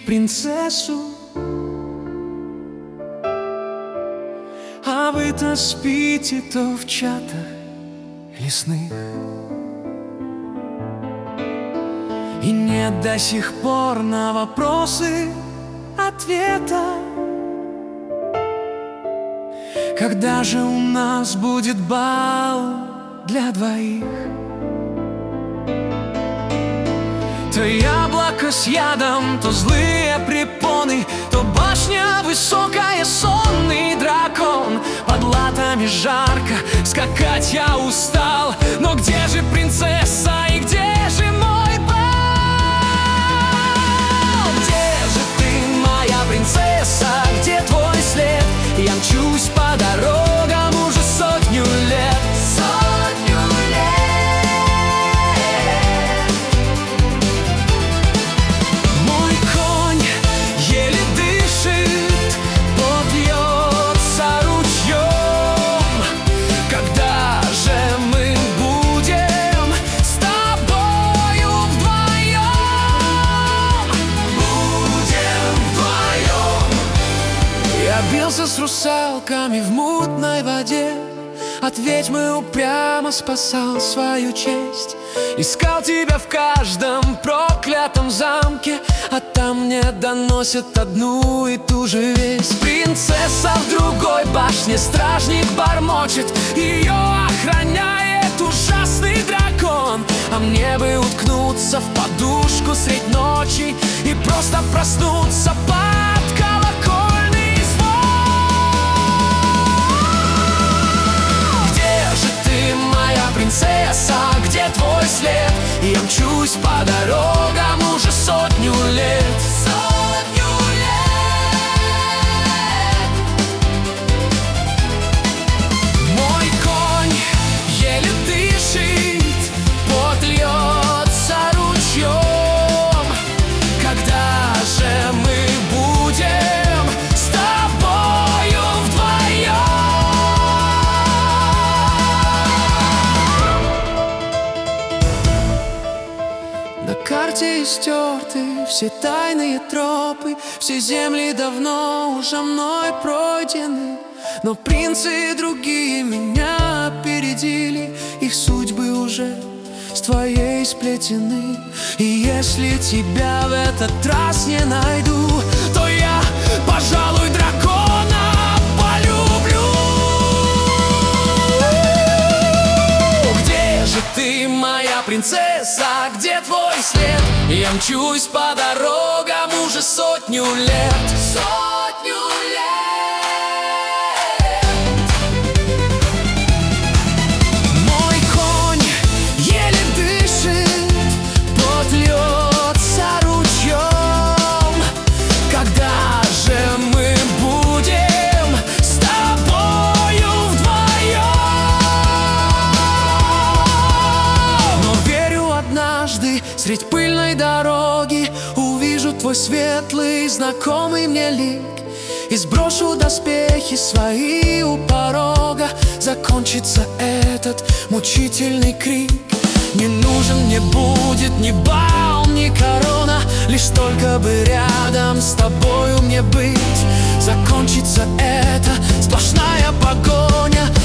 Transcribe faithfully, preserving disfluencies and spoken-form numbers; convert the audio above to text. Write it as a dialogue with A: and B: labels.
A: принцессу, а вы-то спите то в чатах лесных. И нет до сих пор на вопросы ответа. Когда же у нас будет бал для двоих? То яблоко с ядом, то злые препоны, то башня высокая, сонный дракон. Под латами жарко, скакать я устал, но где же принцесса и где же мой бал? Где же ты, моя принцесса, где твой след? Я мчусь по дорогам уже сотню лет. Сотню лет. Мой конь еле дышит, пот льется ручьем. Когда же мы будем с тобою вдвоем? Будем вдвоем. Я бился с русалками в мутной воде, от ведьмы упрямо спасал свою честь. Искал тебя в каждом проклятом замке, а там мне доносят одну и ту же весть. Принцесса в другой башне, стражник бормочет, ее охраняет ужасный дракон. А мне бы уткнуться в подушку средь ночи и просто проснуться под колокольный звон. Где же ты, моя принцесса, где твой след? Я мчусь по дорогам уже сотню лет. Сотню лет. Мой конь еле дышит, пот льется ручьем. Когда же мы будем с тобою вдвоем? На карте истерты все тайные тропы, все земли давно уже мной пройдены. Но принцы другие меня опередили, их судьбы уже с твоей сплетены. И если тебя в этот раз не найду, то я, пожалуй, дракона полюблю. Где же ты, моя принцесса, где твой след? Я мчусь по дорогам уже сотню лет. Сотню лет. Мой конь еле дышит, пот льется ручьем. Когда же мы будем с тобою вдвоем? Но верю, однажды средь пыльной дороги увижу твой светлый, знакомый мне лик, и сброшу доспехи свои у порога. Закончится этот мучительный крик. Не нужен мне будет ни бал, ни корона, лишь только бы рядом с тобою мне быть. Закончится эта сплошная погоня,